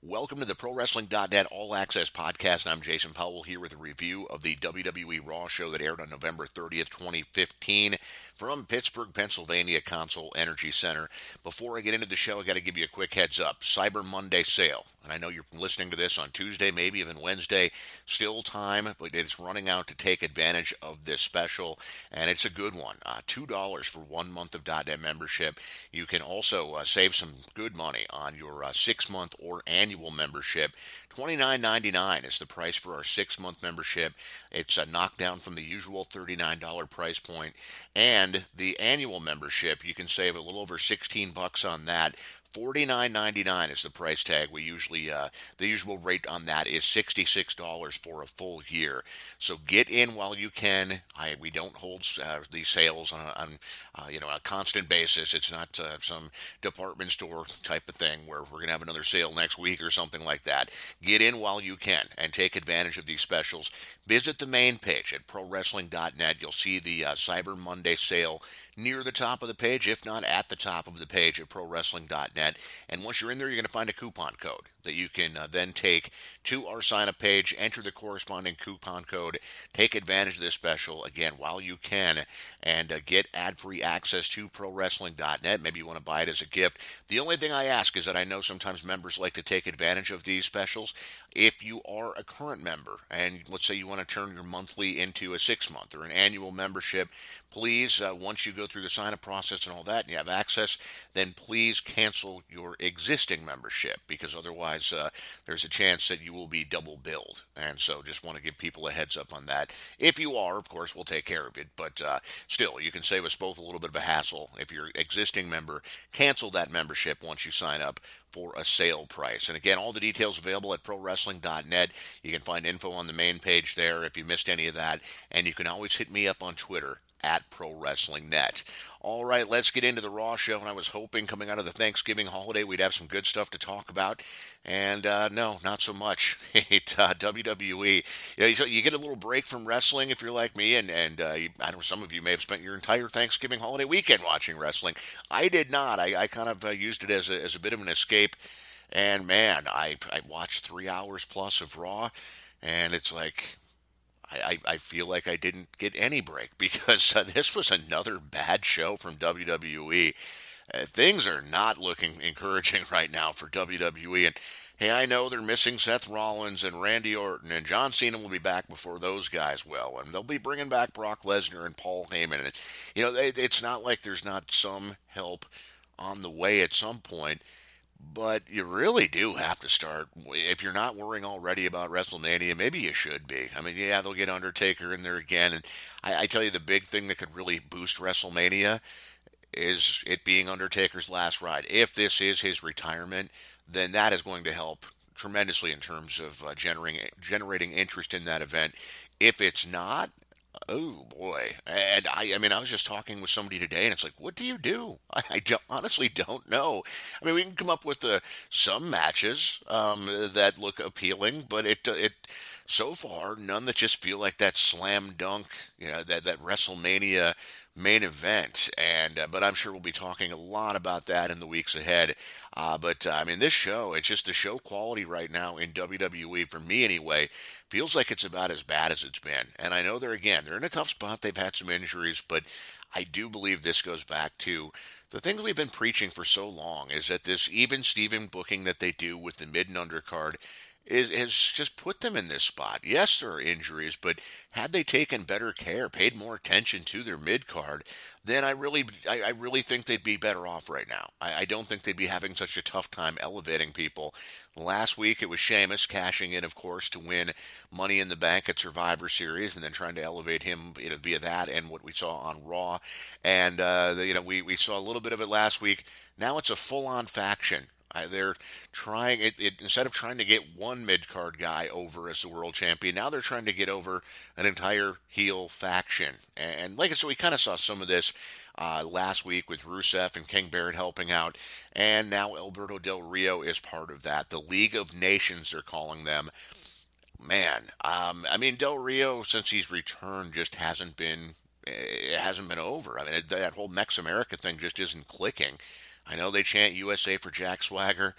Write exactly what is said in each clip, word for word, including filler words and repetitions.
Welcome to the Pro Wrestling dot net All Access Podcast. I'm Jason Powell here with a review of the W W E Raw show that aired on November thirtieth, twenty fifteen from Pittsburgh, Pennsylvania Consol Energy Center. Before I get into the show, I got to give you a quick heads up. Cyber Monday sale. And I know you're listening to this on Tuesday, maybe even Wednesday. Still time, but it's running out to take advantage of this special. And it's a good one. Uh, two dollars for one month of .net membership. You can also uh, save some good money on your uh, six-month or annual membership. twenty-nine ninety-nine is the price for our six-month membership. It's a knockdown from the usual thirty-nine dollars price point. And the annual membership, you can save a little over sixteen bucks on that. forty-nine ninety-nine is the price tag. We usually, uh, the usual rate on that is sixty-six dollars for a full year. So get in while you can. I, we don't hold uh, these sales on, a, on uh, you know, a constant basis. It's not uh, some department store type of thing where we're going to have another sale next week or something like that. Get in while you can and take advantage of these specials. Visit the main page at Pro Wrestling dot net. You'll see the uh, Cyber Monday sale near the top of the page, if not at the top of the page at Pro Wrestling dot net. And once you're in there, you're going to find a coupon code that you can uh, then take to our sign-up page, enter the corresponding coupon code, take advantage of this special, again, while you can, and uh, get ad-free access to Pro Wrestling dot net. Maybe you want to buy it as a gift. The only thing I ask is that I know sometimes members like to take advantage of these specials. If you are a current member, and let's say you want to turn your monthly into a six-month or an annual membership, please, uh, once you go through the sign-up process and all that, and you have access, then please cancel your existing membership, because otherwise uh, there's a chance that you will be double billed. And so just want to give people a heads up on that. If you are, of course, we'll take care of it, but uh, still, you can save us both a little bit of a hassle. If you're an existing member, cancel that membership once you sign up for a sale price. And again, all the details available at Pro Wrestling dot net. You can find info on the main page there if you missed any of that. And you can always hit me up on Twitter at Pro Wrestling net. All right, let's get into the Raw show. And I was hoping coming out of the Thanksgiving holiday we'd have some good stuff to talk about. And uh, no, not so much. it, uh, W W E, you know, you, you get a little break from wrestling if you're like me. And, and uh, you, I don't know, some of you may have spent your entire Thanksgiving holiday weekend watching wrestling. I did not. I, I kind of uh, used it as a, as a bit of an escape. And man, I, I watched three hours plus of Raw. And it's like, I, I feel like I didn't get any break because uh, this was another bad show from W W E. Uh, things are not looking encouraging right now for W W E. And hey, I know they're missing Seth Rollins and Randy Orton, and John Cena will be back before those guys will. And they'll be bringing back Brock Lesnar and Paul Heyman. And, you know, it, it's not like there's not some help on the way at some point. But you really do have to start. If you're not worrying already about WrestleMania, maybe you should be. I mean, yeah, they'll get Undertaker in there again. And I, I tell you, the big thing that could really boost WrestleMania is it being Undertaker's last ride. If this is his retirement, then that is going to help tremendously in terms of uh, generating generating interest in that event. If it's not, oh boy. And I, I mean, I was just talking with somebody today, and it's like, what do you do? I, I don't, honestly don't know. I mean, we can come up with uh, some matches um, that look appealing, but it, uh, it, so far, none that just feel like that slam dunk, you know, that, that WrestleMania main event. And, uh, but I'm sure we'll be talking a lot about that in the weeks ahead. Uh, but, uh, I mean, this show, it's just the show quality right now in W W E, for me anyway, feels like it's about as bad as it's been. And I know they're, again, they're in a tough spot. They've had some injuries, but I do believe this goes back to the things we've been preaching for so long, is that this even Steven booking that they do with the mid and undercard is has just put them in this spot. Yes, there are injuries, but had they taken better care, paid more attention to their mid card, then I really, I, I really think they'd be better off right now. I, I don't think they'd be having such a tough time elevating people. Last week it was Sheamus cashing in, of course, to win Money in the Bank at Survivor Series, and then trying to elevate him, you know, via that and what we saw on Raw. And uh, you know, we we saw a little bit of it last week. Now it's a full-on faction. Uh, they're trying it, it instead of trying to get one mid card guy over as the world champion. Now they're trying to get over an entire heel faction. And like I said, we kind of saw some of this uh, last week with Rusev and King Barrett helping out, and now Alberto Del Rio is part of that. The League of Nations, they're calling them. Man, um, I mean, Del Rio, since he's returned, just hasn't been it hasn't been over. I mean, that whole Mex America thing just isn't clicking. I know they chant U S A for Jack Swagger,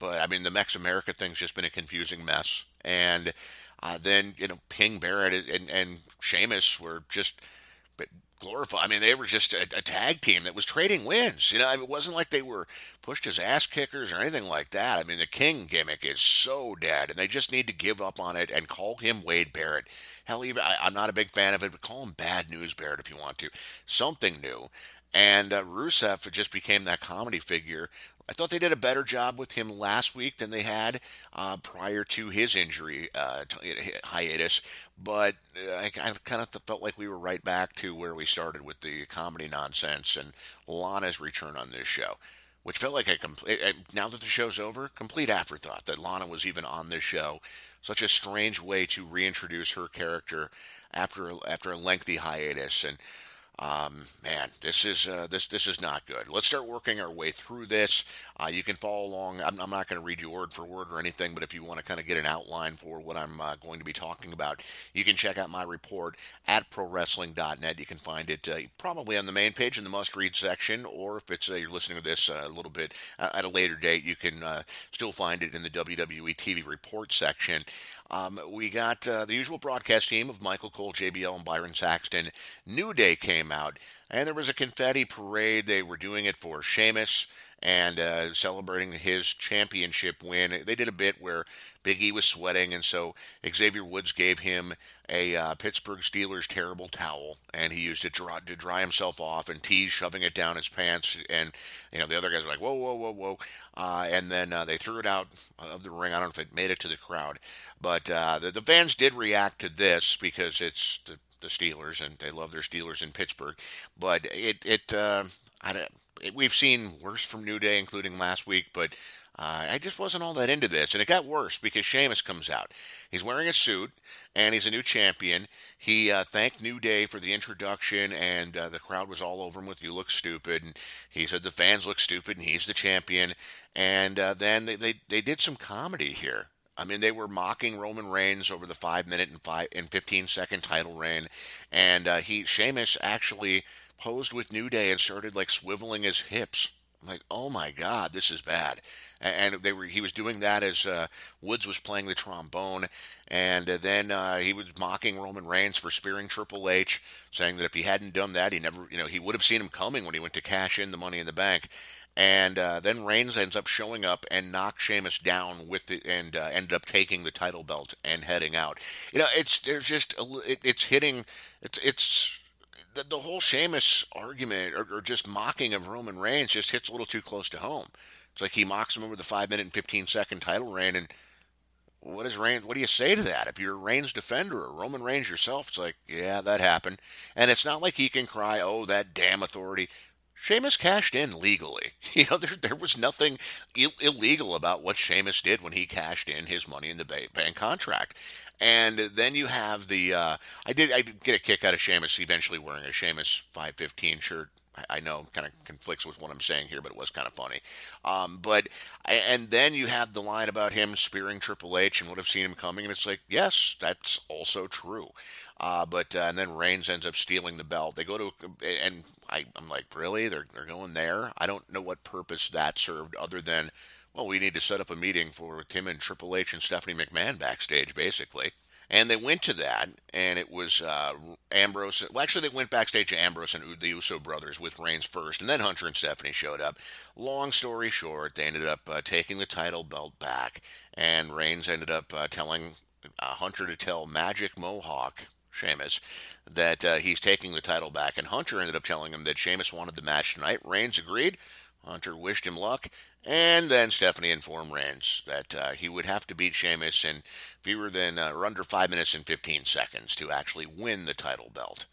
but I mean, the Mex America thing's just been a confusing mess. And uh, then, you know, King Barrett and, and Sheamus were just glorified. I mean, they were just a, a tag team that was trading wins. You know, I mean, it wasn't like they were pushed as ass kickers or anything like that. I mean, the King gimmick is so dead, and they just need to give up on it and call him Wade Barrett. Hell, even I, I'm not a big fan of it, but call him Bad News Barrett if you want to. Something new. And uh, Rusev just became that comedy figure. I thought they did a better job with him last week than they had uh, prior to his injury uh, hiatus. But uh, I, I kind of felt like we were right back to where we started with the comedy nonsense and Lana's return on this show, which felt like a complete, now that the show's over, complete afterthought that Lana was even on this show. Such a strange way to reintroduce her character after after a lengthy hiatus. And Um, man, this is uh, this this is not good. Let's start working our way through this. Uh, you can follow along. I'm, I'm not going to read you word for word or anything, but if you want to kind of get an outline for what I'm uh, going to be talking about, you can check out my report at pro wrestling dot net. You can find it uh, probably on the main page in the must-read section, or if it's uh, you're listening to this uh, a little bit uh, at a later date, you can uh, still find it in the W W E T V report section. Um, we got uh, the usual broadcast team of Michael Cole, J B L, and Byron Saxton. New Day came out, and there was a confetti parade. They were doing it for Sheamus and uh, celebrating his championship win. They did a bit where Big E was sweating, and so Xavier Woods gave him a uh, Pittsburgh Steelers terrible towel, and he used it to dry, to dry himself off, and T's shoving it down his pants, and you know the other guys were like, whoa, whoa, whoa, whoa, uh, and then uh, they threw it out of the ring. I don't know if it made it to the crowd, but uh, the, the fans did react to this because it's the, the Steelers, and they love their Steelers in Pittsburgh, but it, it, uh, I don't, it, we've seen worse from New Day, including last week, but uh, I just wasn't all that into this, and it got worse because Sheamus comes out. He's wearing a suit, and he's a new champion. He uh, thanked New Day for the introduction, and uh, the crowd was all over him with "You look stupid," and he said the fans look stupid, and he's the champion. And uh, then they, they they did some comedy here. I mean, they were mocking Roman Reigns over the five minute and five and fifteen second title reign, and uh, he Sheamus actually posed with New Day and started like swiveling his hips. I'm like, oh my God, this is bad. And they were he was doing that as uh, Woods was playing the trombone, and uh, then uh, he was mocking Roman Reigns for spearing Triple H, saying that if he hadn't done that, he never, you know, he would have seen him coming when he went to cash in the Money in the Bank. And uh, then Reigns ends up showing up and knocked Sheamus down with it, and uh, ended up taking the title belt and heading out. You know, it's there's just a, it, it's hitting, it's it's. The, the whole Sheamus argument or, or just mocking of Roman Reigns just hits a little too close to home. It's like he mocks him over the five minute and fifteen second title reign, and what is Reigns? What do you say to that? If you're a Reigns defender or Roman Reigns yourself, it's like, yeah, that happened. And it's not like he can cry, "Oh, that damn authority." Sheamus cashed in legally. You know, there there was nothing Ill- illegal about what Sheamus did when he cashed in his Money in the Bank contract. And then you have the uh, I did I did get a kick out of Sheamus eventually wearing a Sheamus five fifteen shirt. I know kind of conflicts with what I'm saying here, but it was kind of funny. Um, but and then you have the line about him spearing Triple H and would have seen him coming, and it's like, yes, that's also true. Uh, but uh, and then Reigns ends up stealing the belt. They go to and I, I'm like, really? They're they're going there? I don't know what purpose that served other than, well, we need to set up a meeting for Tim and Triple H and Stephanie McMahon backstage, basically. And they went to that, and it was uh, Ambrose. Well, actually, they went backstage to Ambrose and the Uso brothers with Reigns first, and then Hunter and Stephanie showed up. Long story short, they ended up uh, taking the title belt back, and Reigns ended up uh, telling uh, Hunter to tell Magic Mohawk, Sheamus, that uh, he's taking the title back, and Hunter ended up telling him that Sheamus wanted the match tonight. Reigns agreed. Hunter wished him luck, and then Stephanie informed Reigns that uh, he would have to beat Sheamus in fewer than uh, or under five minutes and fifteen seconds to actually win the title belt.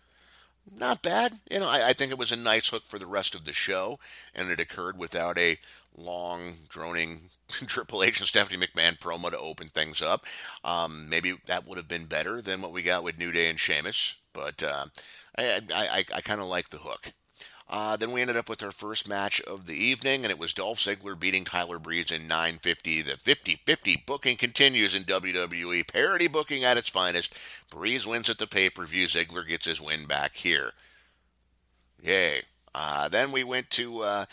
Not bad. You know, I, I think it was a nice hook for the rest of the show, and it occurred without a long, droning Triple H and Stephanie McMahon promo to open things up. Um, maybe that would have been better than what we got with New Day and Sheamus, but uh, I, I, I, I kind of like the hook. Uh, then we ended up with our first match of the evening, and it was Dolph Ziggler beating Tyler Breeze in nine fifty. The fifty fifty booking continues in W W E. Parody booking at its finest. Breeze wins at the pay-per-view. Ziggler gets his win back here. Yay. Uh, then we went to uh,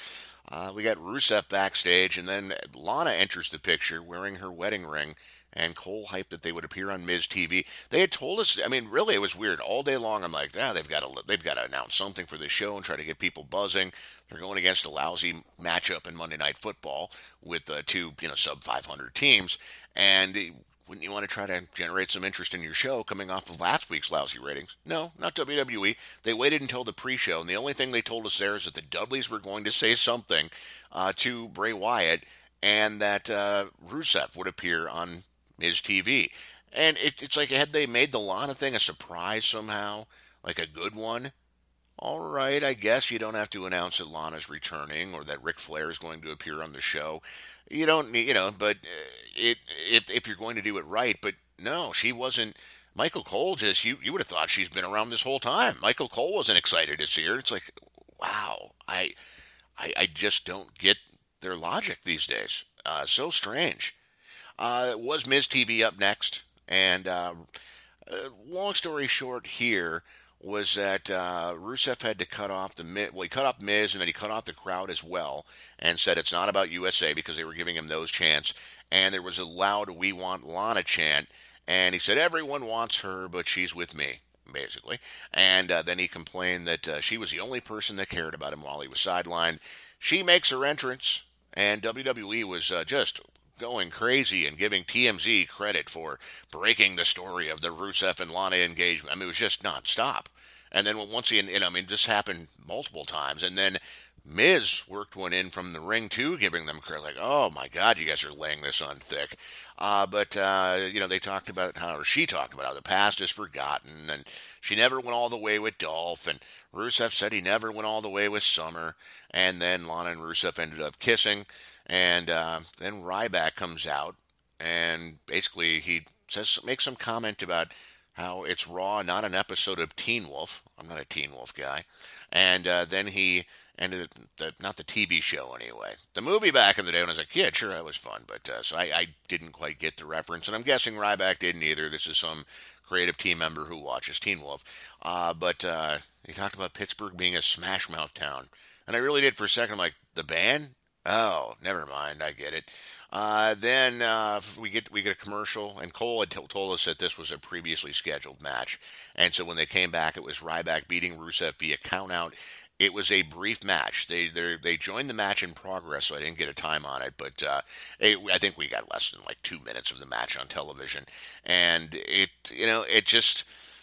Uh, we got Rusev backstage, and then Lana enters the picture wearing her wedding ring, and Cole hyped that they would appear on Miz T V. They had told us. I mean, really, it was weird. All day long, I'm like, ah, they've got to they've got to announce something for this show and try to get people buzzing. They're going against a lousy matchup in Monday Night Football with uh, two, you know, sub five hundred teams, and wouldn't you want to try to generate some interest in your show coming off of last week's lousy ratings? No, not W W E. They waited until the pre-show, and the only thing they told us there is that the Dudleys were going to say something uh, to Bray Wyatt, and that uh, Rusev would appear on Miz T V. And it, it's like, had they made the Lana thing a surprise somehow, like a good one? All right, I guess you don't have to announce that Lana's returning or that Ric Flair is going to appear on the show. You don't need, you know, but uh, it if if you're going to do it right, but no, she wasn't. Michael Cole just you you would have thought she's been around this whole time. Michael Cole wasn't excited to see her. It's like, wow, I I, I just don't get their logic these days. Uh, so strange. Uh, was Miz T V up next? And uh, uh, long story short, here was that uh, Rusev had to cut off the Mi- well, he cut off Miz, and then he cut off the crowd as well, and said it's not about U S A because they were giving him those chants, and there was a loud "We want Lana" chant, and he said everyone wants her, but she's with me, basically, and uh, then he complained that uh, she was the only person that cared about him while he was sidelined. She makes her entrance, and W W E was uh, just going crazy and giving T M Z credit for breaking the story of the Rusev and Lana engagement. I mean, it was just nonstop. And then once he, and I mean, this happened multiple times. And then Miz worked one in from the ring too, giving them credit. Like, oh my God, you guys are laying this on thick. Uh, but uh, you know, they talked about how, or she talked about how the past is forgotten, and she never went all the way with Dolph. And Rusev said he never went all the way with Summer. And then Lana and Rusev ended up kissing. And uh, then Ryback comes out, and basically he says makes some comment about how it's Raw, not an episode of Teen Wolf. I'm not a Teen Wolf guy. And uh, then he ended the, not the T V show anyway. The movie back in the day when I was a kid, sure, that was fun, but uh, so I, I didn't quite get the reference, and I'm guessing Ryback didn't either. This is some creative team member who watches Teen Wolf. Uh, but uh, he talked about Pittsburgh being a Smash Mouth town, and I really did for a second. I'm like, the band? Oh, never mind. I get it. Uh, then uh, we get we get a commercial, and Cole had t- told us that this was a previously scheduled match, and so when they came back, it was Ryback beating Rusev via countout. It was a brief match. They they they joined the match in progress, so I didn't get a time on it, but uh, it, I think we got less than like two minutes of the match on television, and it you know it just.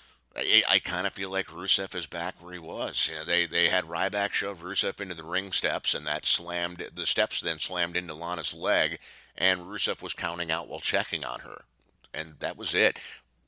I, I kind of feel like Rusev is back where he was. You know, they they had Ryback shove Rusev into the ring steps, and that slammed the steps. Then slammed into Lana's leg, and Rusev was counting out while checking on her, and that was it.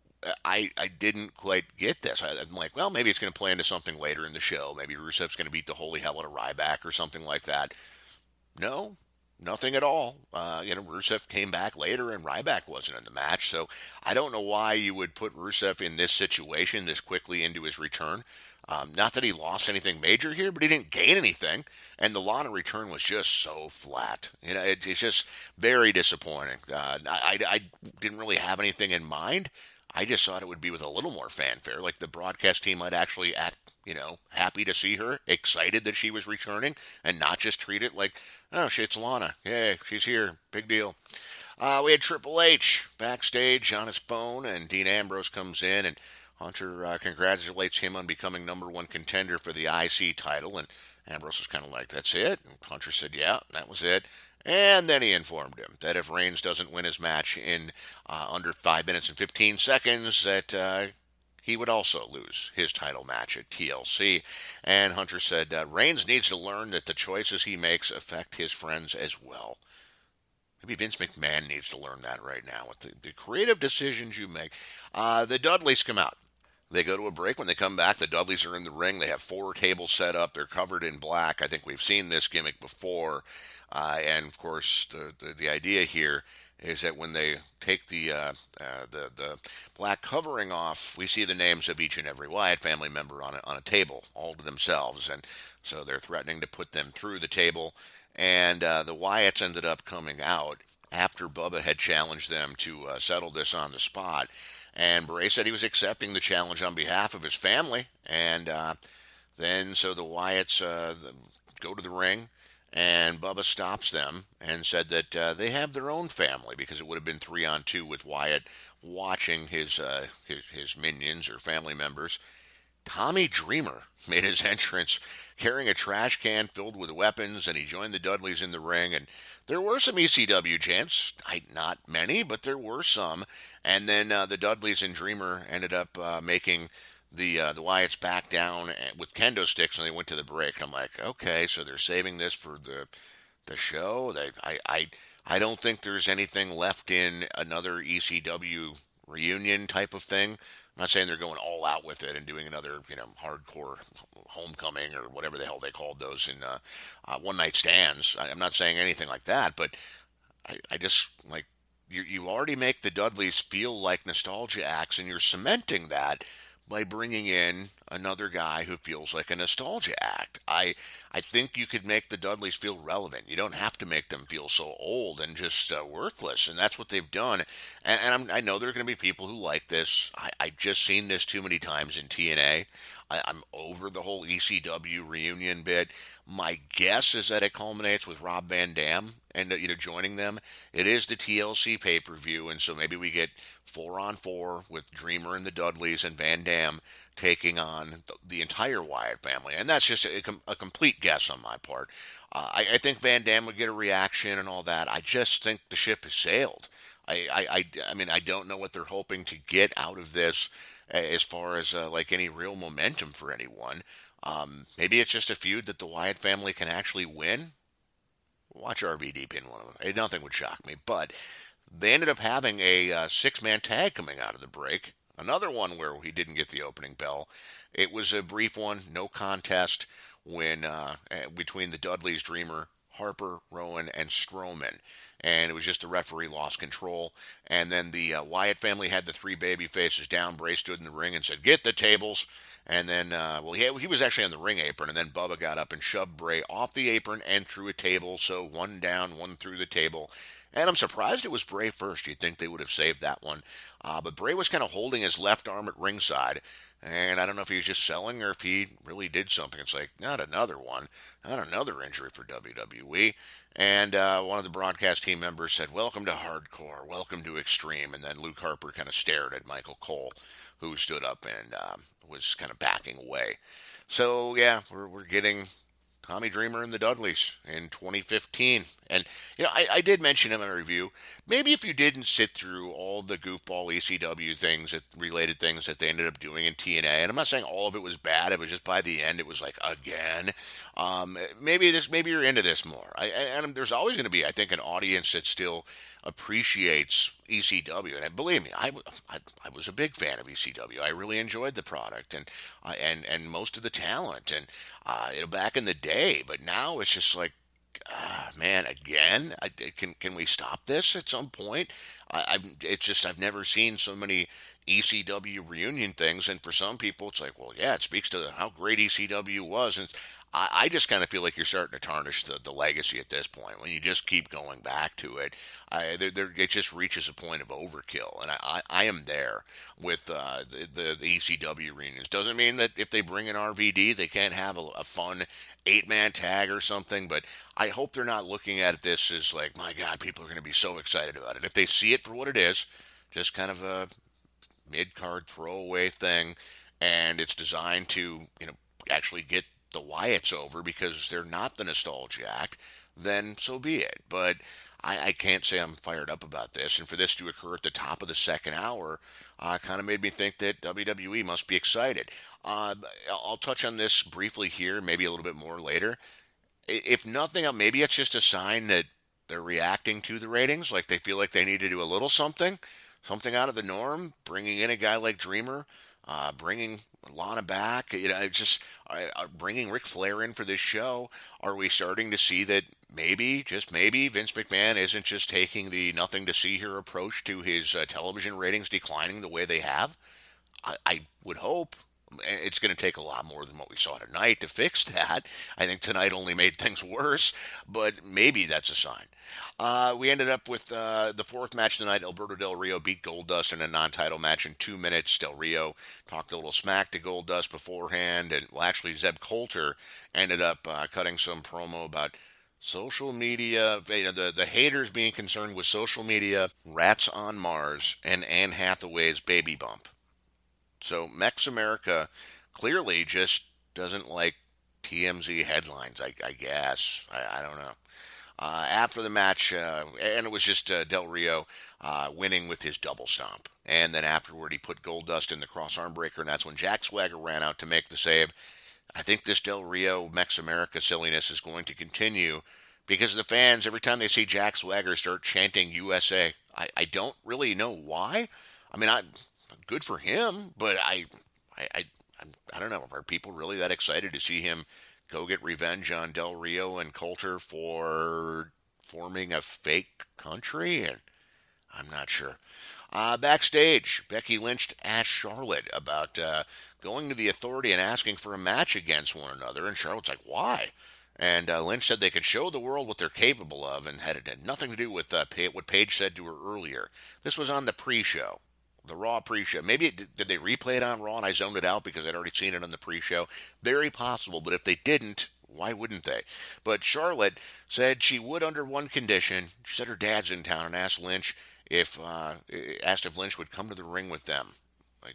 I I didn't quite get this. I, I'm like, well, maybe it's going to play into something later in the show. Maybe Rusev's going to beat the holy hell out of Ryback or something like that. No, nothing at all. Uh, you know, Rusev came back later, and Ryback wasn't in the match. So I don't know why you would put Rusev in this situation this quickly into his return. Um, not that he lost anything major here, but he didn't gain anything. And the Lana return was just so flat. You know, it, it's just very disappointing. Uh, I, I, I didn't really have anything in mind. I just thought it would be with a little more fanfare. Like the broadcast team might actually act, you know, happy to see her, excited that she was returning, and not just treat it like, oh, shit, it's Lana. Yay, she's here. Big deal. Uh, we had Triple H backstage on his phone, and Dean Ambrose comes in, and Hunter uh, congratulates him on becoming number one contender for the I C title. And Ambrose was kind of like, that's it? And Hunter said, yeah, that was it. And then he informed him that if Reigns doesn't win his match in uh, under five minutes and fifteen seconds, that uh, he would also lose his title match at T L C. And Hunter said uh, Reigns needs to learn that the choices he makes affect his friends as well. Maybe Vince McMahon needs to learn that right now with the, the creative decisions you make. Uh, the Dudleys come out. They go to a break. When they come back, the Dudleys are in the ring. They have four tables set up. They're covered in black. I think we've seen this gimmick before. Uh, and, of course, the, the, the idea here is that when they take the, uh, uh, the the black covering off, we see the names of each and every Wyatt family member on a, on a table, all to themselves. And so they're threatening to put them through the table. And uh, the Wyatts ended up coming out after Bubba had challenged them to uh, settle this on the spot. And Bray said he was accepting the challenge on behalf of his family. And uh, then, so the Wyatts uh, go to the ring, And Bubba stops them and said that uh, they have their own family because it would have been three on two with Wyatt watching his, uh, his his minions or family members. Tommy Dreamer made his entrance carrying a trash can filled with weapons, and he joined the Dudleys in the ring. And there were some E C W chants, not many, but there were some. And then uh, the Dudleys and Dreamer ended up uh, making the uh, the Wyatts back down with kendo sticks, and they went to the break. And I'm like, okay, so they're saving this for the the show. They, I, I, I don't think there's anything left in another E C W reunion type of thing. I'm not saying they're going all out with it and doing another, you know, hardcore homecoming or whatever the hell they called those in uh, uh, one night stands. I, I'm not saying anything like that, but I, I just like you. You already make the Dudleys feel like nostalgia acts, and you're cementing that by bringing in another guy who feels like a nostalgia act. I I think you could make the Dudleys feel relevant. You don't have to make them feel so old and just uh, worthless, and that's what they've done. And, and I'm, I know there are going to be people who like this. I, I've just seen this too many times in T N A. I, I'm over the whole E C W reunion bit. My guess is that it culminates with Rob Van Dam and uh, you know joining them. It is the T L C pay per view, and so maybe we get four on four with Dreamer and the Dudleys and Van Dam taking on the, the entire Wyatt family, and that's just a, a complete guess on my part. Uh, I, I think Van Dam would get a reaction and all that. I just think the ship has sailed. I, I, I, I mean, I don't know what they're hoping to get out of this as far as uh, like any real momentum for anyone. Um, maybe it's just a feud that the Wyatt family can actually win. Watch R V D pin one of them. Nothing would shock me, but they ended up having a uh, six-man tag coming out of the break. Another one where he didn't get the opening bell. It was a brief one, no contest, when uh, between the Dudleys, Dreamer, Harper, Rowan, and Strowman. And it was just the referee lost control. And then the uh, Wyatt family had the three baby faces down. Bray stood in the ring and said, "Get the tables." And then, uh, well, he, he was actually on the ring apron, and then Bubba got up and shoved Bray off the apron and through a table. So one down, one through the table. And I'm surprised it was Bray first. You'd think they would have saved that one. Uh, but Bray was kind of holding his left arm at ringside. And I don't know if he was just selling or if he really did something. It's like, not another one. Not another injury for W W E. And uh, one of the broadcast team members said, "Welcome to Hardcore. Welcome to Extreme." And then Luke Harper kind of stared at Michael Cole, who stood up and uh, was kind of backing away. So, yeah, we're, we're getting Tommy Dreamer and the Dudleys in twenty fifteen. And, you know, I, I did mention in my review, maybe if you didn't sit through all the goofball E C W things, that related things that they ended up doing in T N A, and I'm not saying all of it was bad, it was just by the end, it was like, again, um, maybe this, maybe you're into this more. I, and there's always going to be, I think, an audience that still appreciates E C W, and believe me, I, I, I was a big fan of E C W. I really enjoyed the product and uh, and and most of the talent, and uh, you know, back in the day. But now it's just like, uh, man, again, I, can can we stop this at some point? I, I've it's just I've never seen so many E C W reunion things, and for some people, it's like, well, yeah, it speaks to how great E C W was, and I, I just kind of feel like you're starting to tarnish the, the legacy at this point when you just keep going back to it. I, there, there, it just reaches a point of overkill, and I, I, I am there with uh, the, the, the E C W reunions. Doesn't mean that if they bring in R V D, they can't have a, a fun eight-man tag or something, but I hope they're not looking at this as like, my God, people are going to be so excited about it. If they see it for what it is, just kind of a mid-card throwaway thing, and it's designed to, you know, actually get the Wyatts over because they're not the nostalgia act, then so be it. But I, I can't say I'm fired up about this, and for this to occur at the top of the second hour uh, kind of made me think that W W E must be excited. Uh, I'll touch on this briefly here, maybe a little bit more later. If nothing else, maybe it's just a sign that they're reacting to the ratings, like they feel like they need to do a little something, something out of the norm, bringing in a guy like Dreamer, uh, bringing Lana back, you know, just uh, bringing Ric Flair in for this show. Are we starting to see that maybe, just maybe, Vince McMahon isn't just taking the nothing to see here approach to his uh, television ratings declining the way they have? I, I would hope. It's going to take a lot more than what we saw tonight to fix that. I think tonight only made things worse, but maybe that's a sign. Uh, we ended up with uh, the fourth match of the night. Alberto Del Rio beat Goldust in a non-title match in two minutes. Del Rio talked a little smack to Goldust beforehand, and well, actually Zeb Coulter ended up uh, cutting some promo about Social media, you know, the, the haters being concerned with social media, Rats on Mars, and Anne Hathaway's baby bump. So Mex America clearly just doesn't like T M Z headlines, I, I guess. I, I don't know. Uh, after the match, uh, and it was just uh, Del Rio uh, winning with his double stomp. And then afterward, he put Goldust in the cross arm breaker, and that's when Jack Swagger ran out to make the save. I think this Del Rio Mex America silliness is going to continue because the fans, every time they see Jack Swagger, start chanting U S A. I, I don't really know why. I mean, I good for him, but I, I, I, I'm- I don't know. Are people really that excited to see him go get revenge on Del Rio and Coulter for forming a fake country? And I'm not sure. Uh, backstage, Becky Lynch asked Charlotte about uh, going to the authority and asking for a match against one another, and Charlotte's like, why? And uh, Lynch said they could show the world what they're capable of, and had, it had nothing to do with uh, pa- what Paige said to her earlier. This was on the pre-show, the Raw pre-show. Maybe it, did they replay it on Raw and I zoned it out because I'd already seen it on the pre-show? Very possible, but if they didn't, why wouldn't they? But Charlotte said she would under one condition. She said her dad's in town and asked Lynch if uh, asked if Lynch would come to the ring with them. Like,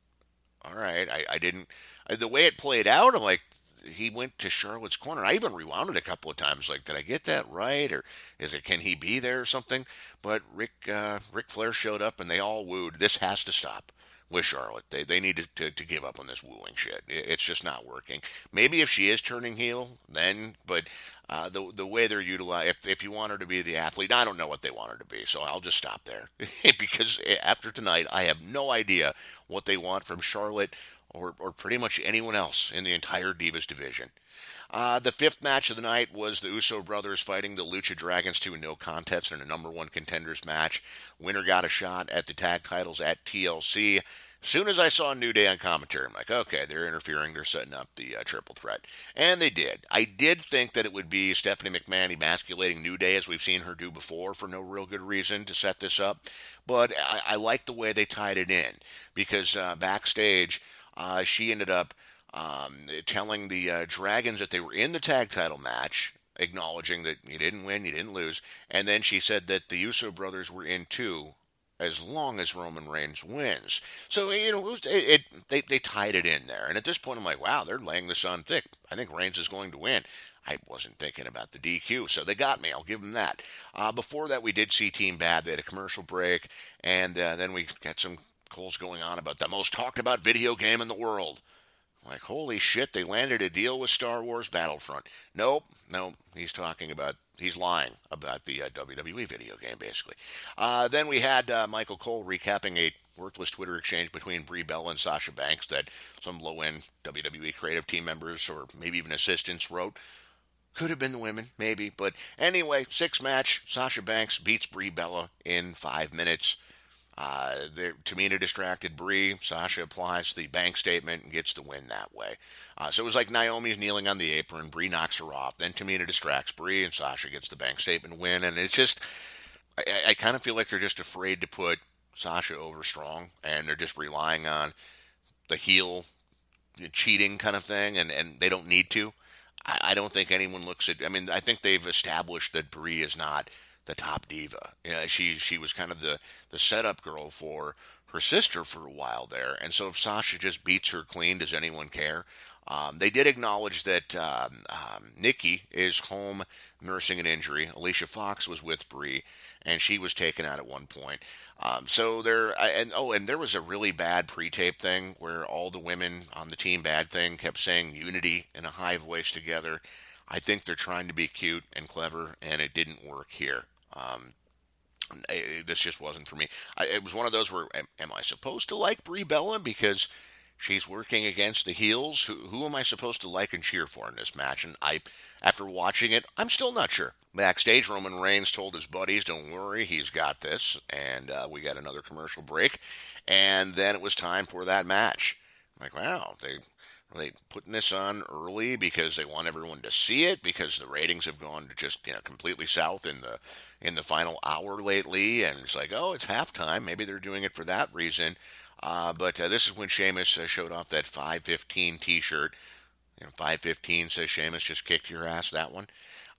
all right, I, I didn't. The way it played out, I'm like, he went to Charlotte's corner. I even rewound it a couple of times. Like, did I get that right, or is it can he be there or something? But Rick uh, Ric Flair showed up, and they all wooed. This has to stop with Charlotte. They they need to, to, to give up on this wooing shit. It's just not working. Maybe if she is turning heel, then. But uh, the the way they're utilized, if if you want her to be the athlete, I don't know what they want her to be. So I'll just stop there because after tonight, I have no idea what they want from Charlotte or, or pretty much anyone else in the entire Divas division. Uh, the fifth match of the night was the Uso brothers fighting the Lucha Dragons to a no contest in a number one contenders match. Winner got a shot at the tag titles at T L C. As soon as I saw New Day on commentary, I'm like, okay, they're interfering. They're setting up the uh, triple threat. And they did. I did think that it would be Stephanie McMahon emasculating New Day as we've seen her do before for no real good reason to set this up. But I, I like the way they tied it in because uh, backstage, uh, she ended up um, telling the uh, Dragons that they were in the tag title match, acknowledging that you didn't win, you didn't lose, and then she said that the Uso brothers were in too, as long as Roman Reigns wins. So you know, it, was, it, it they they tied it in there, and at this point, I'm like, wow, they're laying this on thick. I think Reigns is going to win. I wasn't thinking about the D Q, so they got me. I'll give them that. Uh, before that, we did see Team Bad. They had a commercial break, and uh, then we got some calls going on about the most talked about video game in the world. Like, holy shit, they landed a deal with Star Wars Battlefront. Nope, nope, he's talking about, he's lying about the uh, W W E video game, basically. Uh, then we had uh, Michael Cole recapping a worthless Twitter exchange between Brie Bella and Sasha Banks that some low-end W W E creative team members or maybe even assistants wrote. Could have been the women, maybe. But anyway, six match, Sasha Banks beats Brie Bella in five minutes. Uh, Tamina distracted Brie. Sasha applies the bank statement and gets the win that way. Uh, so it was like Naomi's kneeling on the apron. Brie knocks her off. Then Tamina distracts Brie, and Sasha gets the bank statement win. And it's just, I, I kind of feel like they're just afraid to put Sasha over strong, and they're just relying on the heel cheating kind of thing, and, and they don't need to. I, I don't think anyone looks at. I mean, I think they've established that Brie is not the top diva. Yeah, she she was kind of the the setup girl for her sister for a while there, and so if Sasha just beats her clean, does anyone care? Um, they did acknowledge that um, um, Nikki is home nursing an injury. Alicia Fox was with Brie, and she was taken out at one point. Um, so there, and oh, and there was a really bad pre-tape thing where all the women on the Team Bad thing kept saying "unity" in a high voice together. I think they're trying to be cute and clever, and it didn't work here. Um, it, this just wasn't for me. I, it was one of those where, am, am I supposed to like Brie Bella because she's working against the heels? Who, who am I supposed to like and cheer for in this match? And I, after watching it, I'm still not sure. Backstage, Roman Reigns told his buddies, "Don't worry, he's got this." And uh, we got another commercial break, and then it was time for that match. I'm like, wow, they are they putting this on early because they want everyone to see it because the ratings have gone to just you know completely south in the in the final hour lately, and it's like, oh, it's halftime. Maybe they're doing it for that reason. Uh, but uh, this is when Sheamus uh, showed off that five fifteen T-shirt. You know, five fifteen says Sheamus just kicked your ass. That one.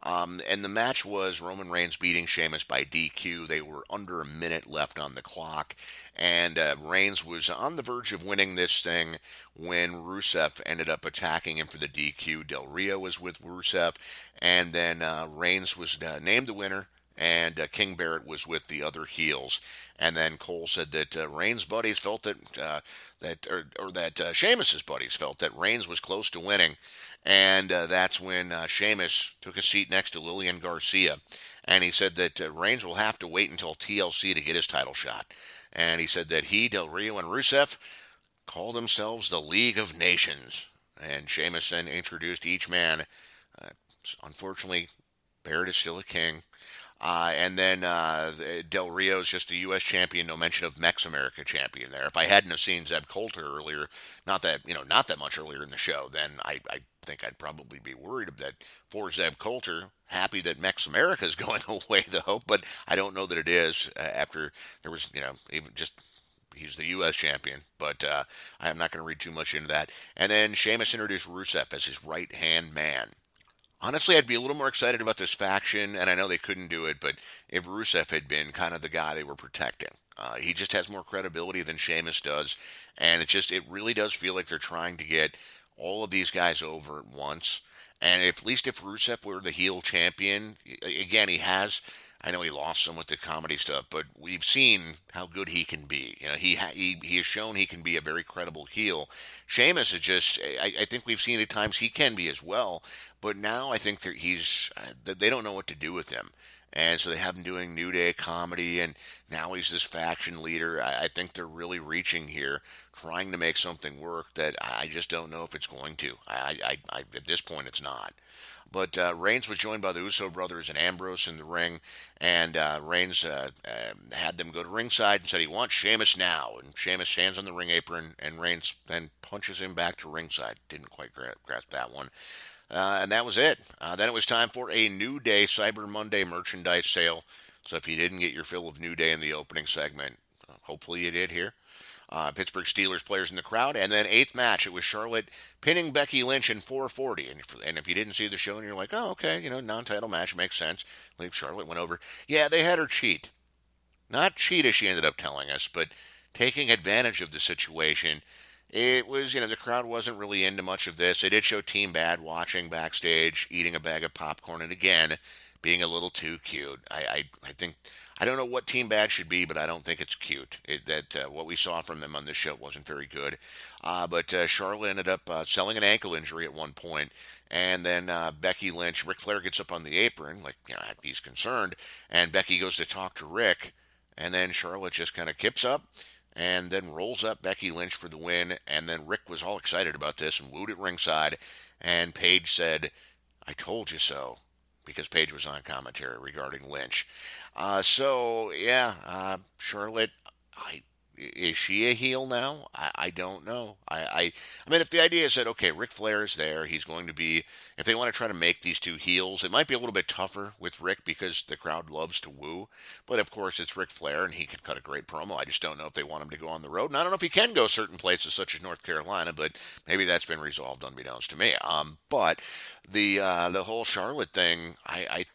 Um, and the match was Roman Reigns beating Sheamus by D Q. They were under a minute left on the clock, and uh, Reigns was on the verge of winning this thing when Rusev ended up attacking him for the D Q. Del Rio was with Rusev, and then uh, Reigns was uh, named the winner, and uh, King Barrett was with the other heels. And then Cole said that uh, Reigns' buddies felt that uh, that or, or that uh, Sheamus's buddies felt that Reigns was close to winning, and uh, that's when uh, Sheamus took a seat next to Lillian Garcia, and he said that uh, Reigns will have to wait until T L C to get his title shot, and he said that he, Del Rio, and Rusev called themselves the League of Nations, and Sheamus then introduced each man. Uh, unfortunately, Barrett is still a king. Uh, and then uh, Del Rio is just a U S champion, no mention of Mex America champion there. If I hadn't have seen Zeb Coulter earlier, not that you know, not that much earlier in the show, then I, I think I'd probably be worried that for Zeb Coulter. Happy that Mex America is going away though, but I don't know that it is. Uh, after there was, you know, even just he's the U S champion, but uh, I'm not going to read too much into that. And then Sheamus introduced Rusev as his right hand man. Honestly, I'd be a little more excited about this faction, and I know they couldn't do it, but if Rusev had been kind of the guy they were protecting, uh, he just has more credibility than Sheamus does, and it just it really does feel like they're trying to get all of these guys over at once. And if, at least if Rusev were the heel champion, again, he has. I know he lost some with the comedy stuff, but we've seen how good he can be. You know, he ha- he he has shown he can be a very credible heel. Sheamus is just. I, I think we've seen at times he can be as well, but now I think that he's. Uh, they don't know what to do with him, and so they have him doing New Day comedy, and now he's this faction leader. I, I think they're really reaching here, trying to make something work that I just don't know if it's going to. I, I, I at this point, it's not. But uh, Reigns was joined by the Uso brothers and Ambrose in the ring, and uh, Reigns uh, uh, had them go to ringside and said he wants Sheamus now. And Sheamus stands on the ring apron, and Reigns then punches him back to ringside. Didn't quite gra- grasp that one. Uh, and that was it. Uh, then it was time for a New Day Cyber Monday merchandise sale. So if you didn't get your fill of New Day in the opening segment, uh, hopefully you did here. Uh, Pittsburgh Steelers players in the crowd. And then eighth match, it was Charlotte pinning Becky Lynch in four forty. And if, and if you didn't see the show and you're like, oh, okay, you know, non-title match makes sense. I believe Charlotte went over. Yeah, they had her cheat. Not cheat as she ended up telling us, but taking advantage of the situation. It was, you know, the crowd wasn't really into much of this. They did show Team Bad watching backstage, eating a bag of popcorn, and again, being a little too cute. I, I, I think I don't know what Team Bad should be, but I don't think it's cute. It, that uh, what we saw from them on this show wasn't very good. Uh, but uh, Charlotte ended up uh, selling an ankle injury at one point, and then uh, Becky Lynch, Ric Flair gets up on the apron, like you know he's concerned, and Becky goes to talk to Rick, and then Charlotte just kind of kips up. And then rolls up Becky Lynch for the win. And then Rick was all excited about this and wooed at ringside. And Paige said, I told you so, because Paige was on commentary regarding Lynch. Uh, so, yeah, uh, Charlotte, I, is she a heel now? I, I don't know. I, I, I mean, if the idea is that, okay, Ric Flair is there, he's going to be, if they want to try to make these two heels, it might be a little bit tougher with Rick because the crowd loves to woo. But of course, it's Ric Flair and he can cut a great promo. I just don't know if they want him to go on the road. And I don't know if he can go certain places such as North Carolina, but maybe that's been resolved unbeknownst to me. Um, but the, uh, the whole Charlotte thing, I, I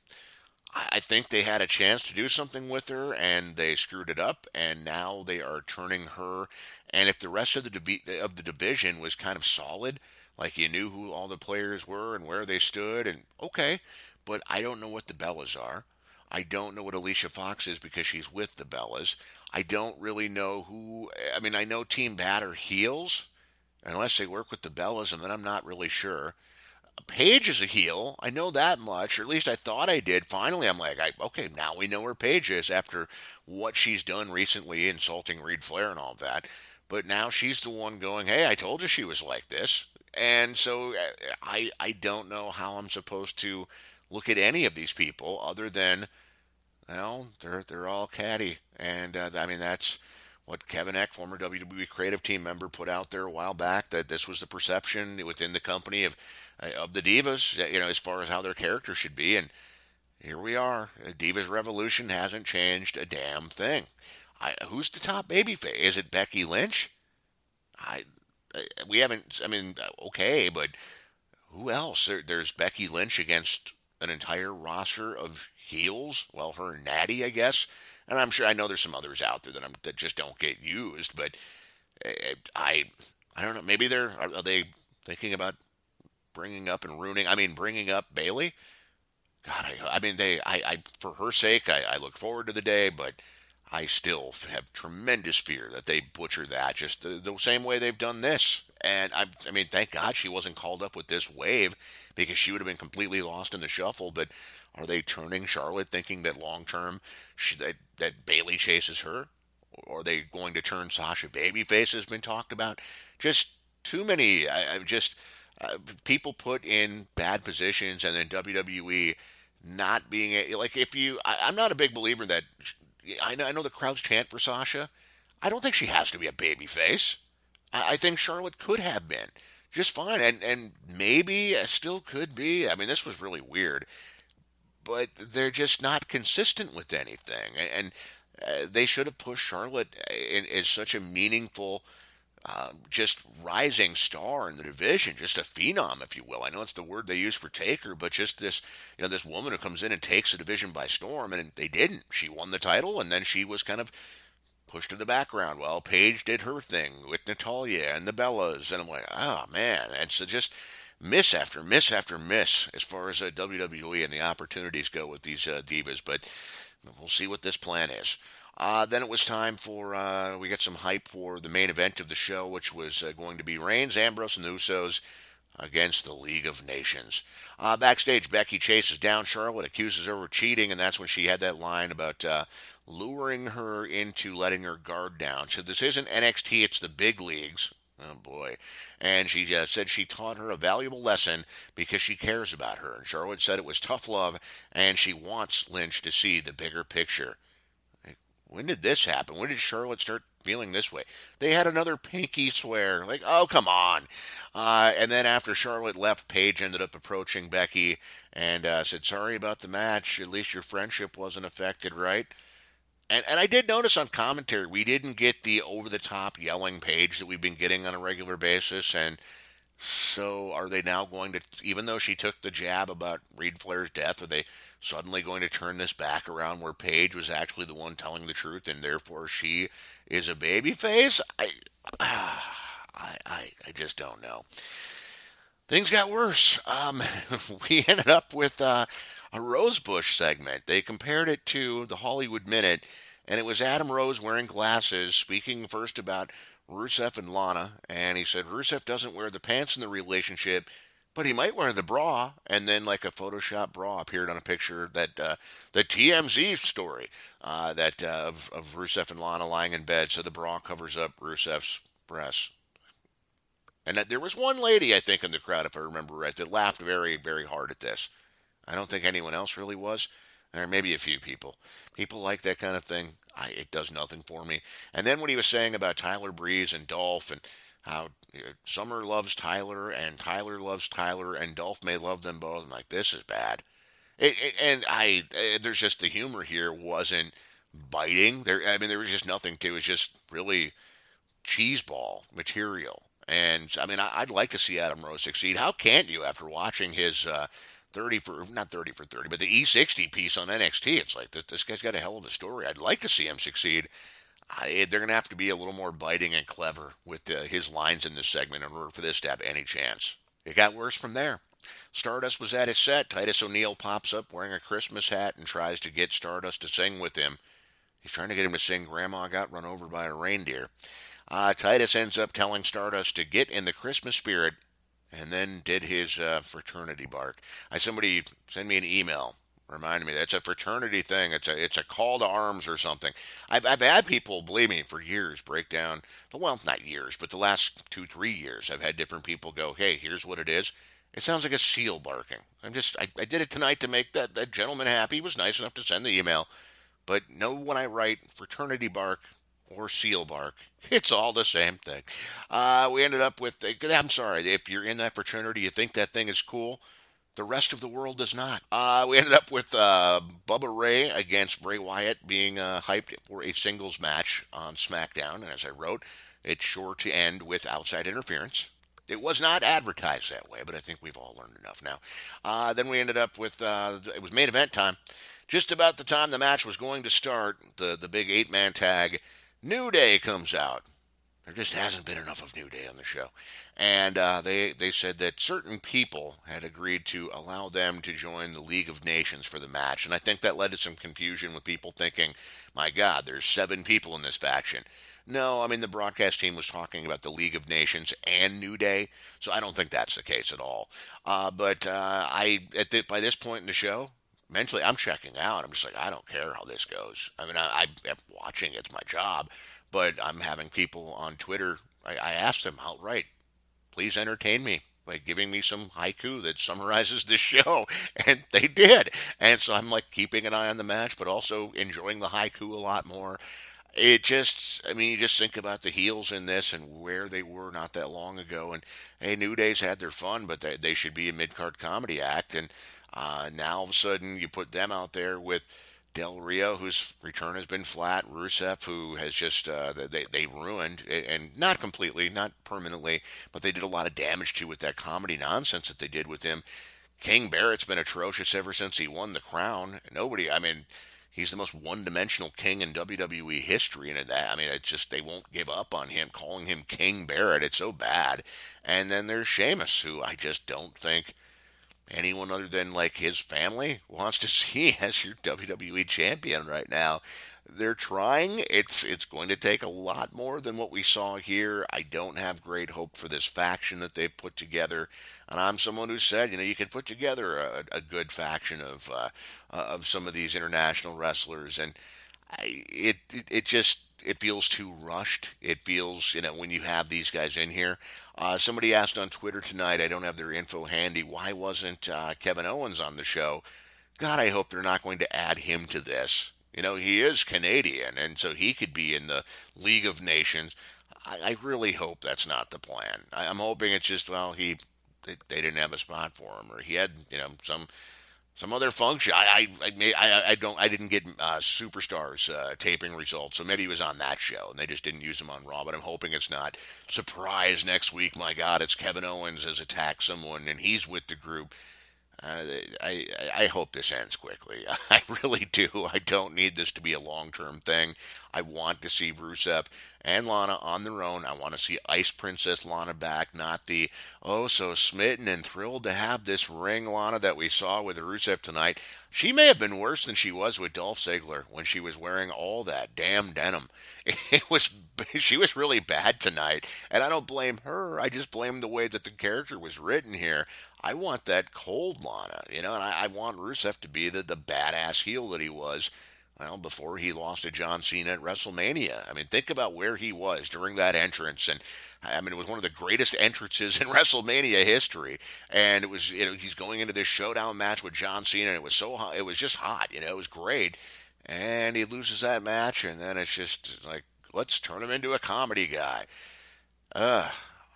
I think they had a chance to do something with her, and they screwed it up. And now they are turning her. And if the rest of the div- of the division was kind of solid, like you knew who all the players were and where they stood, and okay, but I don't know what the Bellas are. I don't know what Alicia Fox is because she's with the Bellas. I don't really know who. I mean, I know Team Bad are heels, unless they work with the Bellas, and then I'm not really sure. Paige is a heel. I know that much, or at least I thought I did. Finally, I'm like, I, okay, now we know where Paige is after what she's done recently, insulting Reed Flair and all that. But now she's the one going, hey, I told you she was like this. And so uh, I, I don't know how I'm supposed to look at any of these people other than, well, they're, they're all catty. And uh, I mean, that's what Kevin Eck, former W W E creative team member, put out there a while back, that this was the perception within the company of uh, of the Divas, you know, as far as how their character should be. And here we are. Divas Revolution hasn't changed a damn thing. I, who's the top babyface? Is it Becky Lynch? I we haven't. I mean, okay, but who else? There, there's Becky Lynch against an entire roster of heels. Well, her and Natty, I guess. And I'm sure I know there's some others out there that I'm that just don't get used. But eh, I I don't know. Maybe they're are they thinking about bringing up and ruining? I mean, bringing up Bailey. God, I, I mean, they. I, I for her sake, I, I look forward to the day, but I still have tremendous fear that they butcher that just the, the same way they've done this. And I, I mean, thank God she wasn't called up with this wave because she would have been completely lost in the shuffle. But are they turning Charlotte, thinking that long term that that Bailey chases her, or are they going to turn Sasha babyface? Has been talked about. Just too many. I, I'm just uh, people put in bad positions, and then W W E not being a, like if you. I, I'm not a big believer that. I know, I know the crowds chant for Sasha. I don't think she has to be a babyface. I, I think Charlotte could have been just fine, and and maybe still could be. I mean, this was really weird, but they're just not consistent with anything, and, and uh, they should have pushed Charlotte in, in such a meaningful, uh, just rising star in the division, just a phenom, if you will. I know it's the word they use for taker, but just this, you know, this woman who comes in and takes the division by storm, and they didn't. She won the title, and then she was kind of pushed to the background. Well, Paige did her thing with Natalia and the Bellas, and I'm like, oh man, and so just miss after miss after miss as far as uh, W W E and the opportunities go with these uh, divas, but we'll see what this plan is. Uh, then it was time for, uh, we got some hype for the main event of the show, which was uh, going to be Reigns, Ambrose, and the Usos against the League of Nations. Uh, backstage, Becky chases down Charlotte, accuses her of cheating, and that's when she had that line about uh, luring her into letting her guard down. So this isn't N X T, it's the big leagues. Oh boy. And she uh, said she taught her a valuable lesson because she cares about her. And Charlotte said it was tough love, and she wants Lynch to see the bigger picture. When did this happen? When did Charlotte start feeling this way? They had another pinky swear. Like, oh, come on. Uh, and then after Charlotte left, Paige ended up approaching Becky and uh, said, sorry about the match. At least your friendship wasn't affected, right? And, and I did notice on commentary, we didn't get the over-the-top yelling Paige that we've been getting on a regular basis. And so are they now going to, even though she took the jab about Reid Flair's death, are they suddenly going to turn this back around where Paige was actually the one telling the truth and therefore she is a babyface? I, I, I, I just don't know. Things got worse. Um, we ended up with uh, a Rosebush segment. They compared it to the Hollywood Minute, and it was Adam Rose wearing glasses, speaking first about Rusev and Lana, and he said Rusev doesn't wear the pants in the relationship, but he might wear the bra. And then like a Photoshop bra appeared on a picture that uh, the T M Z story uh, that uh, of, of Rusev and Lana lying in bed, so the bra covers up Rusev's breasts. And that there was one lady, I think, in the crowd, if I remember right, that laughed very, very hard at this. I don't think anyone else really was. Or maybe a few people. People like that kind of thing. I, it does nothing for me. And then what he was saying about Tyler Breeze and Dolph and how you know, Summer loves Tyler and Tyler loves Tyler and Dolph may love them both. I'm like, this is bad. It, it, and I, it, there's just the humor here wasn't biting. There, I mean, there was just nothing to it. It was just really cheeseball material. And I mean, I, I'd like to see Adam Rose succeed. How can't you after watching his uh, thirty for not thirty for thirty, but the E sixty piece on N X T? It's like this, this guy's got a hell of a story. I'd like to see him succeed. I, they're going to have to be a little more biting and clever with uh, his lines in this segment in order for this to have any chance. It got worse from there. Stardust was at his set. Titus O'Neil pops up wearing a Christmas hat and tries to get Stardust to sing with him. He's trying to get him to sing Grandma Got Run Over by a Reindeer. Uh, Titus ends up telling Stardust to get in the Christmas spirit and then did his uh, fraternity bark. I somebody send me an email reminding me that's a fraternity thing. It's a it's a call to arms or something. I've I've had people, believe me, for years break down. Well, not years, but the last two three years, I've had different people go, "Hey, here's what it is." It sounds like a seal barking. I'm just I, I did it tonight to make that that gentleman happy. He was nice enough to send the email, but no, when I write fraternity bark or seal bark, it's all the same thing. Uh, we ended up with, I'm sorry, if you're in that fraternity, you think that thing is cool, the rest of the world does not. Uh, we ended up with uh, Bubba Ray against Bray Wyatt being uh, hyped for a singles match on SmackDown, and as I wrote, it's sure to end with outside interference. It was not advertised that way, but I think we've all learned enough now. Uh, then we ended up with uh, it was main event time. Just about the time the match was going to start, the the big eight man tag, New Day comes out. There just hasn't been enough of New Day on the show, and uh, they they said that certain people had agreed to allow them to join the League of Nations for the match, and I think that led to some confusion with people thinking, "My God, there's seven people in this faction." No, I mean, the broadcast team was talking about the League of Nations and New Day, so I don't think that's the case at all. Uh, but uh, I, at the, by this point in the show, mentally, I'm checking out. I'm just like, I don't care how this goes. I mean, I, I am watching, it's my job, but I'm having people on Twitter, I, I asked them outright, please entertain me by giving me some haiku that summarizes this show, and they did. And so I'm like keeping an eye on the match, but also enjoying the haiku a lot more. It just, I mean, you just think about the heels in this and where they were not that long ago. And hey, New Day's had their fun, but they, they should be a mid card comedy act. And uh, now all of a sudden you put them out there with Del Rio, whose return has been flat, Rusev, who has just, uh, they, they ruined, and not completely, not permanently, but they did a lot of damage to with that comedy nonsense that they did with him. King Barrett's been atrocious ever since he won the crown. Nobody, I mean, he's the most one-dimensional king in W W E history, and that, I mean, it's just they won't give up on him, calling him King Barrett. It's so bad. And then there's Sheamus, who I just don't think anyone other than like his family wants to see as your W W E champion right now. They're trying. It's it's going to take a lot more than what we saw here. I don't have great hope for this faction that they've put together. And I'm someone who said, you know, you could put together a, a good faction of uh, uh, of some of these international wrestlers, and I, it, it it just it feels too rushed. It feels, you know, when you have these guys in here. Uh, somebody asked on Twitter tonight, I don't have their info handy, why wasn't uh, Kevin Owens on the show? God, I hope they're not going to add him to this. You know, he is Canadian, and so he could be in the League of Nations. I, I really hope that's not the plan. I, I'm hoping it's just, well, he they, they didn't have a spot for him, or he had, you know, some some other function. I I I, may, I, I don't I didn't get uh, Superstars uh, taping results, so maybe he was on that show and they just didn't use him on Raw. But I'm hoping it's not surprise next week. My God, it's Kevin Owens has attacked someone and he's with the group. Uh, I I hope this ends quickly. I really do. I don't need this to be a long term thing. I want to see Rusev and Lana on their own. I want to see Ice Princess Lana back, not the oh so smitten and thrilled to have this ring Lana that we saw with Rusev tonight. She may have been worse than she was with Dolph Ziggler when she was wearing all that damn denim. It was she was really bad tonight, and I don't blame her. I just blame the way that the character was written here. I want that cold Lana, you know, and I, I want Rusev to be the, the badass heel that he was, well, before he lost to John Cena at WrestleMania. I mean, think about where he was during that entrance, and I mean, it was one of the greatest entrances in WrestleMania history, and it was, you know, he's going into this showdown match with John Cena, and it was so hot, it was just hot, you know, it was great, and he loses that match, and then it's just like, let's turn him into a comedy guy. Ugh.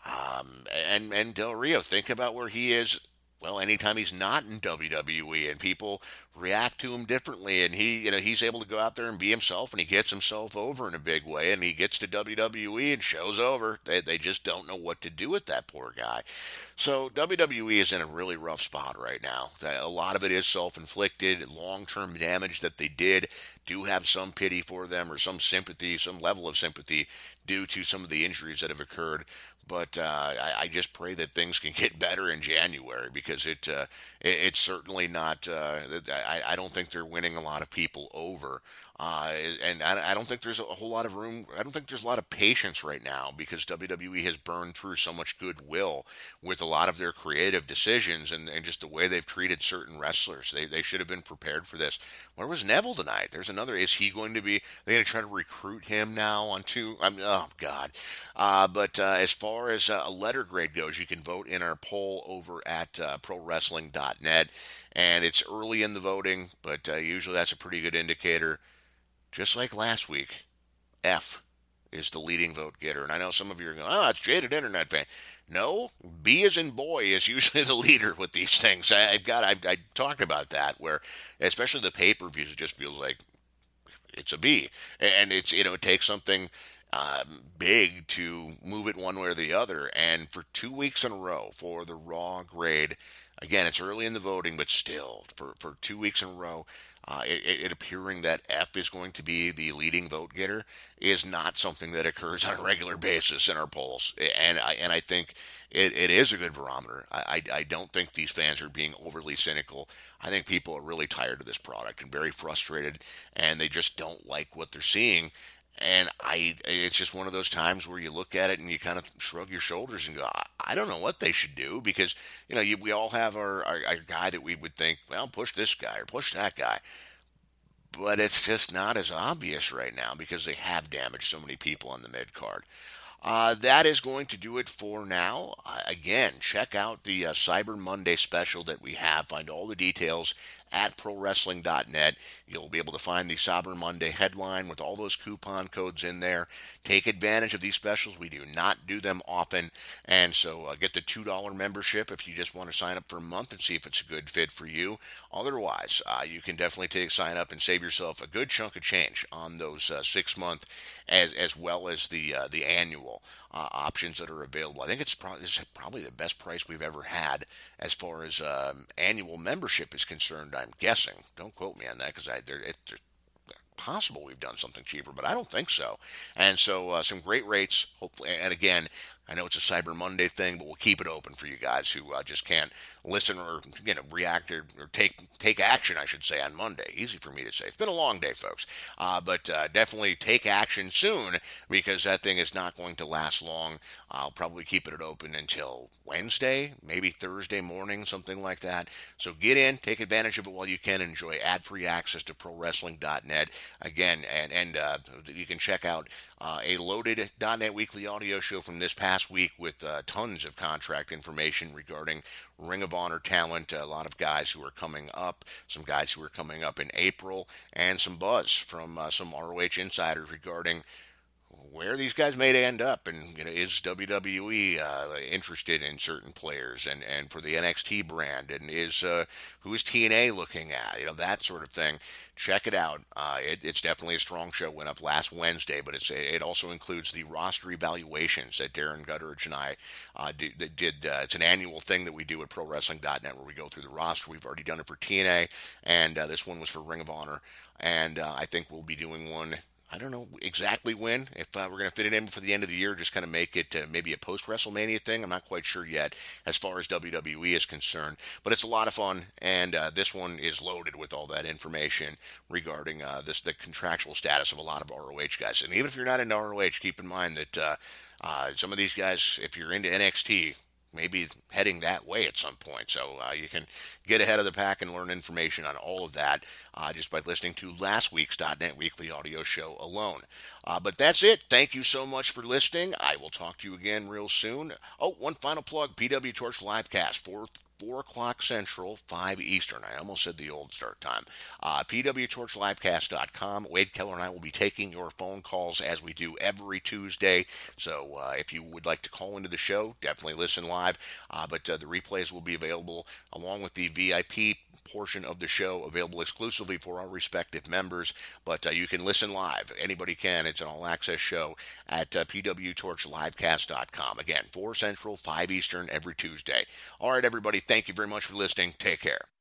Um, and and Del Rio, think about where he is. Well, anytime he's not in W W E, and people react to him differently, and he, you know, he's able to go out there and be himself, and he gets himself over in a big way, and he gets to W W E and show's over. They they just don't know what to do with that poor guy. So W W E is in a really rough spot right now. A lot of it is self-inflicted, long-term damage that they did. Do have some pity for them or some sympathy, some level of sympathy due to some of the injuries that have occurred. But uh, I, I just pray that things can get better in January, because it, uh, it it's certainly not. Uh, I, I don't think they're winning a lot of people over. Uh, and I, I don't think there's a whole lot of room. I don't think there's a lot of patience right now, because W W E has burned through so much goodwill with a lot of their creative decisions and, and just the way they've treated certain wrestlers. They they should have been prepared for this. Where was Neville tonight? There's another. Is he going to be? They're going to try to recruit him now onto. I'm oh God. Uh, but uh, as far as uh, a letter grade goes, you can vote in our poll over at uh, pro wrestling dot net, and it's early in the voting, but uh, usually that's a pretty good indicator. Just like last week, F is the leading vote getter. And I know some of you are going, oh, it's jaded internet fan. No, B as in boy is usually the leader with these things. I, I've got, I, I talked about that, where especially the pay-per-views, it just feels like it's a B. And it's, you know, it takes something um, big to move it one way or the other. And for two weeks in a row for the Raw grade, again, it's early in the voting, but still, for, for two weeks in a row, uh, it, it appearing that F is going to be the leading vote getter is not something that occurs on a regular basis in our polls. And I, and I think it, it is a good barometer. I, I, I don't think these fans are being overly cynical. I think people are really tired of this product and very frustrated, and they just don't like what they're seeing. And I, it's just one of those times where you look at it and you kind of shrug your shoulders and go, I, I don't know what they should do, because, you know, you, we all have our, our, our guy that we would think, well, push this guy or push that guy. But it's just not as obvious right now because they have damaged so many people on the mid card. Uh, that is going to do it for now. Uh, again, check out the uh, Cyber Monday special that we have. Find all the details at pro wrestling dot net. You'll be able to find the Cyber Monday headline with all those coupon codes in there. Take advantage of these specials. We do not do them often. And so uh, get the two dollar membership if you just want to sign up for a month and see if it's a good fit for you. Otherwise, uh, you can definitely take sign up and save yourself a good chunk of change on those uh, six month as as well as the uh, the annual uh, options that are available. I think it's probably this is probably the best price we've ever had as far as um, annual membership is concerned. I'm guessing. Don't quote me on that because I there it, possible we've done something cheaper, but I don't think so. And so uh, some great rates. Hopefully, and again, I know it's a Cyber Monday thing, but we'll keep it open for you guys who uh, just can't listen or you know react or, or take take action, I should say, on Monday. Easy for me to say. It's been a long day, folks, uh, but uh, definitely take action soon because that thing is not going to last long. I'll probably keep it open until Wednesday, maybe Thursday morning, something like that. So get in, take advantage of it while you can. Enjoy ad-free access to pro wrestling dot net again, and and uh, you can check out uh, a loaded dot net weekly audio show from this past week with uh, tons of contract information regarding Ring of Honor talent, a lot of guys who are coming up, some guys who are coming up in April, and some buzz from uh, some R O H insiders regarding where these guys may end up, and you know, is W W E uh, interested in certain players, and, and for the N X T brand, and is uh, who is T N A looking at, you know, that sort of thing. Check it out. Uh, it, it's definitely a strong show. Went up last Wednesday, but it's it also includes the roster evaluations that Darren Gutteridge and I uh, did. did uh, it's an annual thing that we do at pro wrestling dot net where we go through the roster. We've already done it for T N A, and uh, this one was for Ring of Honor, and uh, I think we'll be doing one. I don't know exactly when, if uh, we're going to fit it in for the end of the year, just kind of make it uh, maybe a post-WrestleMania thing. I'm not quite sure yet as far as W W E is concerned, but it's a lot of fun, and uh, this one is loaded with all that information regarding uh, this the contractual status of a lot of R O H guys. And even if you're not into R O H, keep in mind that uh, uh, some of these guys, if you're into N X T, maybe heading that way at some point. So uh, you can get ahead of the pack and learn information on all of that uh, just by listening to last week's .NET Weekly audio show alone. Uh, but that's it. Thank you so much for listening. I will talk to you again real soon. Oh, one final plug, P W Torch Livecast, four four o'clock Central, five Eastern. I almost said the old start time. Uh, P W Torch Livecast dot com. Wade Keller and I will be taking your phone calls as we do every Tuesday. So uh, if you would like to call into the show, definitely listen live. Uh, but uh, the replays will be available along with the V I P portion of the show, available exclusively for our respective members. But uh, you can listen live. Anybody can. It's an all-access show at uh, P W Torch Livecast dot com. Again, four Central, five Eastern every Tuesday. All right, everybody. Thank you very much for listening. Take care.